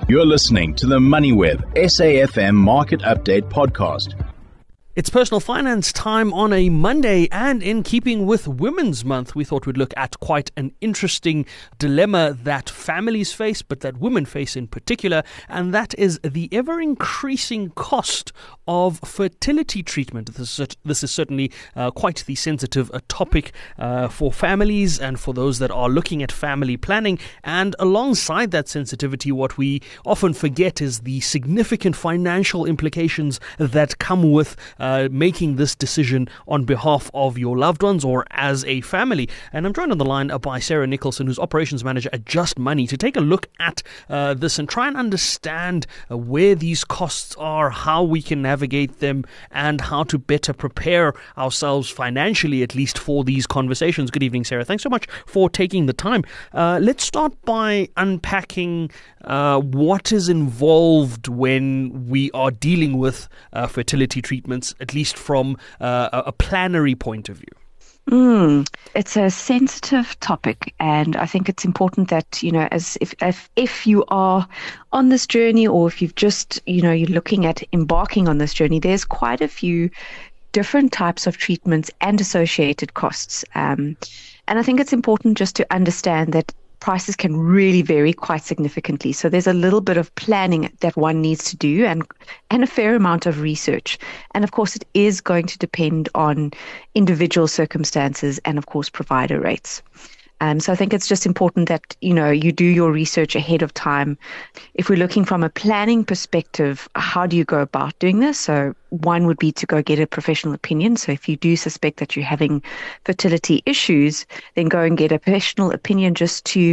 You're listening to the MoneyWeb SAFM Market Update Podcast. It's personal finance time on a Monday, and in keeping with Women's Month, we thought we'd look at quite an interesting dilemma that families face, but that women face in particular, and that is the ever-increasing cost of fertility treatment. This is certainly quite the sensitive topic for families and for those that are looking at family planning. And alongside that sensitivity, what we often forget is the significant financial implications that come with making this decision on behalf of your loved ones or as a family. And I'm joined on the line by Sarah Nicholson, who's operations manager at Just Money, to take a look at this and try and understand where these costs are, how we can navigate them, and how to better prepare ourselves financially, at least, for these conversations. Good evening, Sarah. Thanks so much for taking the time. Let's start by unpacking what is involved when we are dealing with fertility treatments, at least from a planary point of view. It's a sensitive topic, and I think it's important that, as if you are on this journey, or if you've just, you're looking at embarking on this journey, there's quite a few different types of treatments and associated costs. And I think it's important just to understand that prices can really vary quite significantly. So there's a little bit of planning that one needs to do and a fair amount of research. And of course, it is going to depend on individual circumstances and, of course, provider rates. So I think it's just important that, you do your research ahead of time. If we're looking from a planning perspective, how do you go about doing this? So one would be to go get a professional opinion. So if you do suspect that you're having fertility issues, then go and get a professional opinion just to,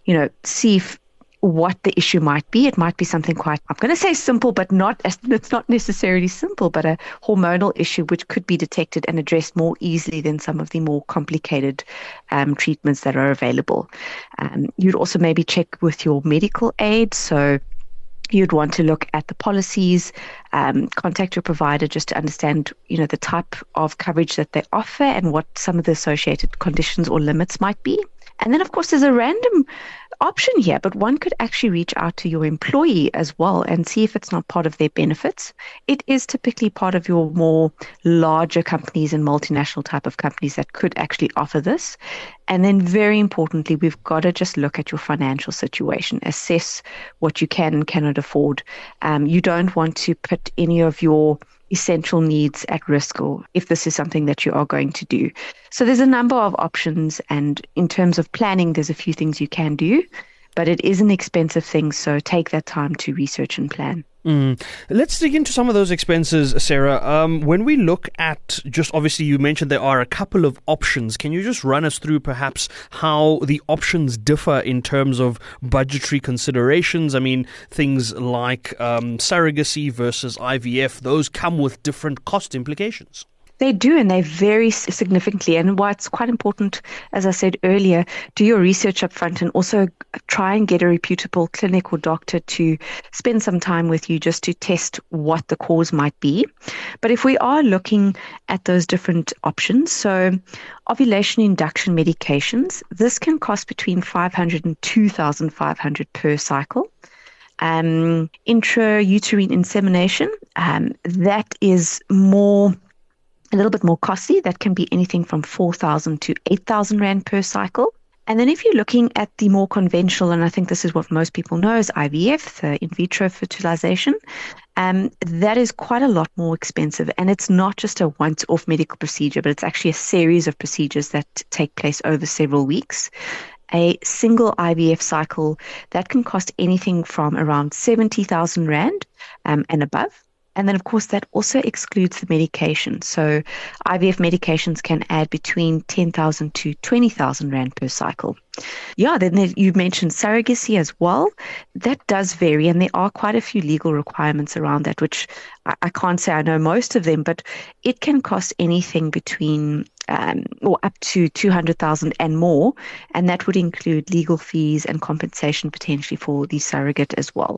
see what the issue might be. It might be something quite, I'm going to say simple, but it's not necessarily simple, but a hormonal issue which could be detected and addressed more easily than some of the more complicated treatments that are available. You'd also maybe check with your medical aid. So you'd want to look at the policies, contact your provider just to understand, the type of coverage that they offer and what some of the associated conditions or limits might be. And then, of course, there's a random option here, but one could actually reach out to your employee as well and see if it's not part of their benefits. It is typically part of your more larger companies and multinational type of companies that could actually offer this. And then very importantly, we've got to just look at your financial situation, assess what you can and cannot afford. You don't want to put any of your essential needs at risk, or if this is something that you are going to do. So there's a number of options, and in terms of planning, there's a few things you can do, but it is an expensive thing, so take that time to research and plan. Let's dig into some of those expenses, Sarah. When we look at, just obviously you mentioned there are a couple of options. Can you just run us through perhaps how the options differ in terms of budgetary considerations? I mean, things like surrogacy versus IVF, those come with different cost implications. They do, and they vary significantly. And why it's quite important, as I said earlier, do your research up front and also try and get a reputable clinic or doctor to spend some time with you just to test what the cause might be. But if we are looking at those different options, so ovulation induction medications, this can cost between 500 and 2,500 per cycle. Intrauterine insemination, that is a little bit more costly. That can be anything from 4,000 to 8,000 Rand per cycle. And then if you're looking at the more conventional, and I think this is what most people know, is IVF, the in vitro fertilization, that is quite a lot more expensive. And it's not just a once-off medical procedure, but it's actually a series of procedures that take place over several weeks. A single IVF cycle, that can cost anything from around 70,000 Rand and above. And then, of course, that also excludes the medication. So IVF medications can add between 10,000 to 20,000 Rand per cycle. Yeah, then you mentioned surrogacy as well. That does vary, and there are quite a few legal requirements around that, which I can't say I know most of them, but it can cost anything between or up to 200,000 and more, and that would include legal fees and compensation potentially for the surrogate as well.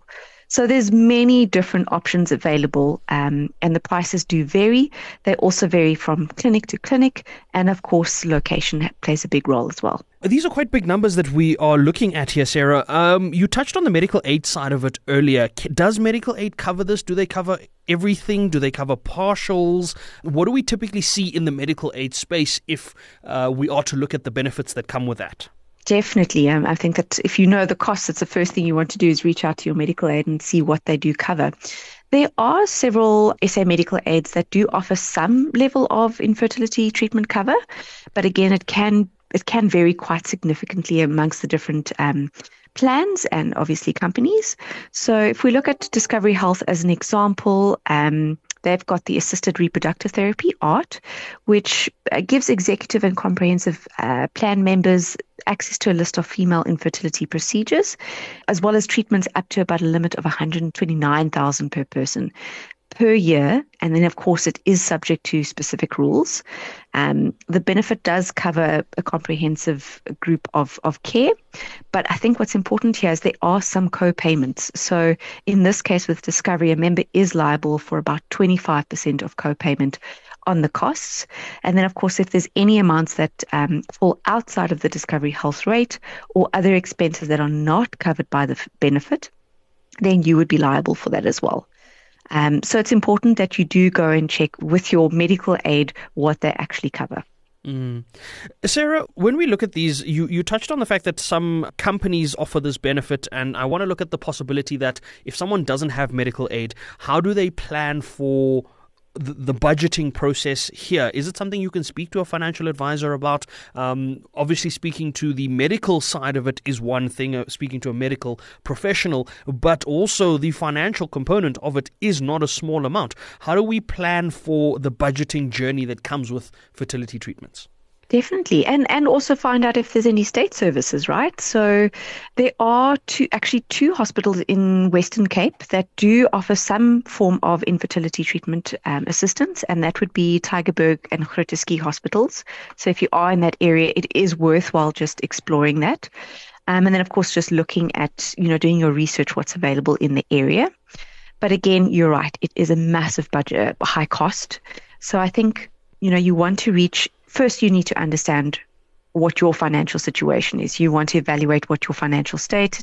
So there's many different options available, and the prices do vary. They also vary from clinic to clinic, and of course, location plays a big role as well. These are quite big numbers that we are looking at here, Sarah. You touched on the medical aid side of it earlier. Does medical aid cover this? Do they cover everything? Do they cover partials? What do we typically see in the medical aid space if we are to look at the benefits that come with that? Definitely. I think that if you know the costs, it's the first thing you want to do is reach out to your medical aid and see what they do cover. There are several SA medical aids that do offer some level of infertility treatment cover, but again, it can vary quite significantly amongst the different plans and obviously companies. So if we look at Discovery Health as an example, they've got the assisted reproductive therapy, ART, which gives executive and comprehensive plan members access to a list of female infertility procedures, as well as treatments up to about a limit of 129,000 per person per year. And then, of course, it is subject to specific rules. The benefit does cover a comprehensive group of care. But I think what's important here is there are some co-payments. So in this case with Discovery, a member is liable for about 25% of co-payment on the costs. And then, of course, if there's any amounts that fall outside of the Discovery Health rate or other expenses that are not covered by the benefit, then you would be liable for that as well. So it's important that you do go and check with your medical aid what they actually cover. Sarah, when we look at these, you touched on the fact that some companies offer this benefit, and I want to look at the possibility that if someone doesn't have medical aid, how do they plan for the budgeting process here? Is it something you can speak to a financial advisor about? Obviously, speaking to the medical side of it is one thing, speaking to a medical professional, but also the financial component of it is not a small amount. How do we plan for the budgeting journey that comes with fertility treatments? Definitely. And also find out if there's any state services, right? So there are two hospitals in Western Cape that do offer some form of infertility treatment assistance, and that would be Tygerberg and Groote Schuur hospitals. So if you are in that area, it is worthwhile just exploring that. And then, of course, just looking at, doing your research, what's available in the area. But again, you're right. It is a massive budget, high cost. So I think, you want to reach. First, you need to understand what your financial situation is. You want to evaluate what your financial status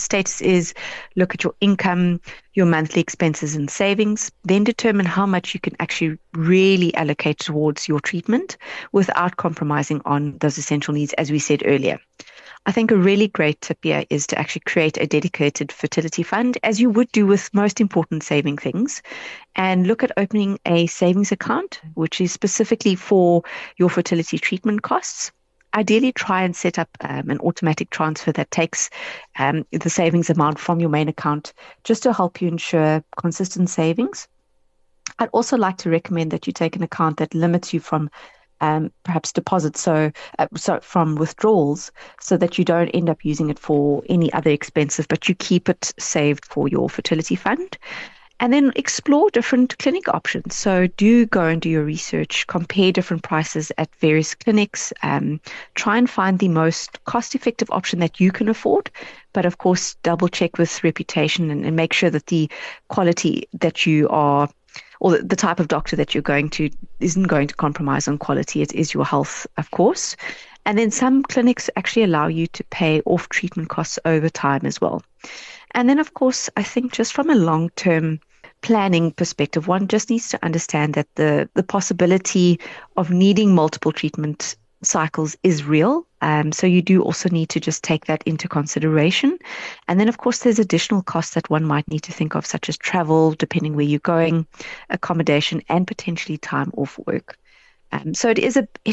is, look at your income, your monthly expenses and savings, then determine how much you can actually really allocate towards your treatment without compromising on those essential needs, as we said earlier. I think a really great tip here is to actually create a dedicated fertility fund, as you would do with most important saving things, and look at opening a savings account, which is specifically for your fertility treatment costs. Ideally, try and set up an automatic transfer that takes the savings amount from your main account just to help you ensure consistent savings. I'd also like to recommend that you take an account that limits you from perhaps deposits, so from withdrawals, so that you don't end up using it for any other expenses, but you keep it saved for your fertility fund. And then explore different clinic options. So do go and do your research, compare different prices at various clinics, try and find the most cost-effective option that you can afford. But of course, double check with reputation and make sure that the quality that you are, or the type of doctor that you're going to, isn't going to compromise on quality. It is your health, of course. And then some clinics actually allow you to pay off treatment costs over time as well. And then, of course, I think just from a long-term planning perspective, one just needs to understand that the possibility of needing multiple treatment cycles is real. So you do also need to just take that into consideration. And then, of course, there's additional costs that one might need to think of, such as travel, depending where you're going, accommodation, and potentially time off work. So it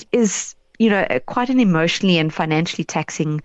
is quite an emotionally and financially taxing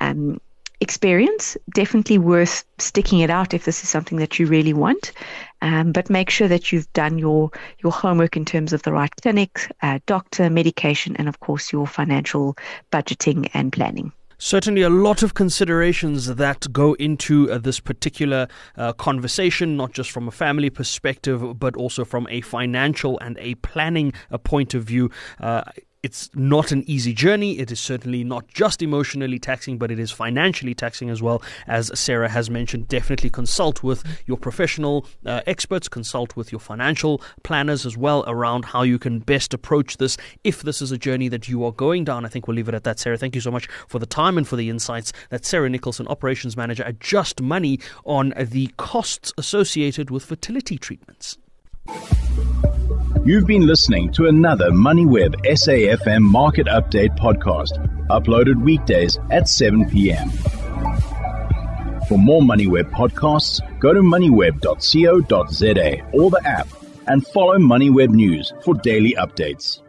experience. Definitely worth sticking it out if this is something that you really want. But make sure that you've done your homework in terms of the right clinic, doctor, medication, and of course your financial budgeting and planning. Certainly a lot of considerations that go into this particular conversation, not just from a family perspective, but also from a financial and a planning point of view. It's not an easy journey. It is certainly not just emotionally taxing, but it is financially taxing as well. As Sarah has mentioned, definitely consult with your professional experts, consult with your financial planners as well around how you can best approach this if this is a journey that you are going down. I think we'll leave it at that, Sarah. Thank you so much for the time and for the insights. That's Sarah Nicholson, Operations Manager at Just Money, on the costs associated with fertility treatments. You've been listening to another MoneyWeb SAFM Market Update podcast, uploaded weekdays at 7 p.m. For more MoneyWeb podcasts, go to moneyweb.co.za or the app and follow MoneyWeb News for daily updates.